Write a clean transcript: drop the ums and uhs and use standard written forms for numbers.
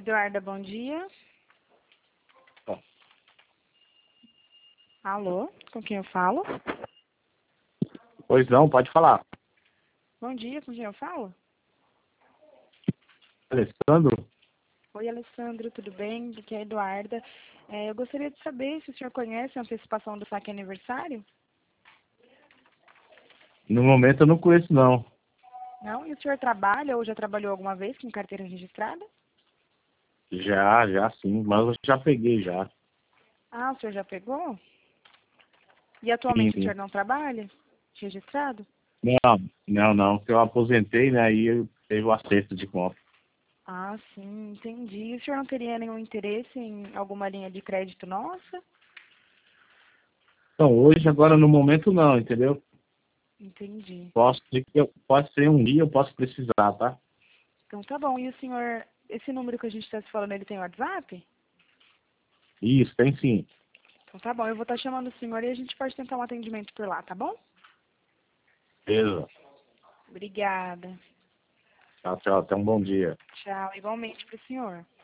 Eduarda, bom dia. Ó, Alô, com quem eu falo? pois não, pode falar. Bom dia, com quem eu falo? Alessandro? Oi, Alessandro, tudo bem? Aqui é a Eduarda. Eu gostaria de saber se o senhor conhece a antecipação do saque aniversário? No momento eu não conheço, não. Não? E o senhor trabalha ou já trabalhou alguma vez com carteira registrada? Já sim, mas eu já peguei já. Ah, o senhor já pegou? E Sim, atualmente o sim. senhor não trabalha? Registrado? Não. Eu aposentei, né? Aí eu teve o acerto de compra. Ah, sim, entendi. E o senhor não teria nenhum interesse em alguma linha de crédito nossa? Então, hoje, agora, no momento, não, entendeu? Entendi. Pode ser um dia, eu posso precisar, tá? Então tá bom. E o senhor, esse número que a gente está se falando, ele tem WhatsApp? Isso, tem sim. Então tá bom, eu vou estar chamando o senhor e a gente pode tentar um atendimento por lá, tá bom? Beleza. Obrigada. Tchau, tchau. Até um bom dia. Tchau. Igualmente para o senhor.